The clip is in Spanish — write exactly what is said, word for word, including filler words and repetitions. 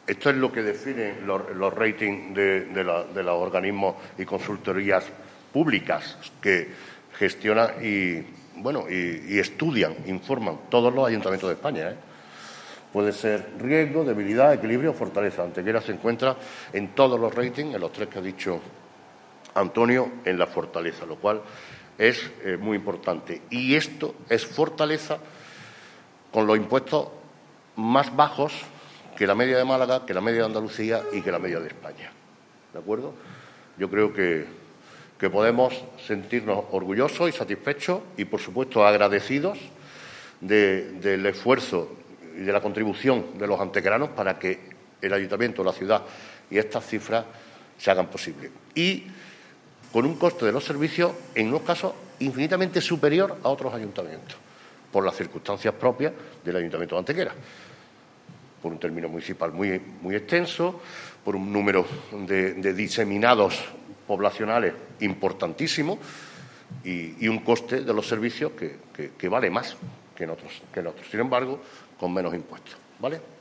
esto es lo que definen los, los ratings de, de, la, de los organismos y consultorías públicas que gestionan y, bueno, y, y estudian, informan todos los ayuntamientos de España, ¿eh? Puede ser riesgo, debilidad, equilibrio o fortaleza. Antequera se encuentra en todos los ratings, en los tres que ha dicho Antonio, en la fortaleza, lo cual es eh, muy importante. Y esto es fortaleza con los impuestos más bajos que la media de Málaga, que la media de Andalucía y que la media de España. ¿De acuerdo? Yo creo que, que podemos sentirnos orgullosos y satisfechos y, por supuesto, agradecidos de, del esfuerzo y de la contribución de los antequeranos para que el ayuntamiento, la ciudad y estas cifras se hagan posibles. Y con un coste de los servicios, en unos casos, infinitamente superior a otros ayuntamientos, por las circunstancias propias del Ayuntamiento de Antequera, por un término municipal muy, muy extenso, por un número de, de diseminados poblacionales importantísimo y, y un coste de los servicios que, que, que vale más que en otros, que en otros. Sin embargo, con menos impuestos. ¿Vale?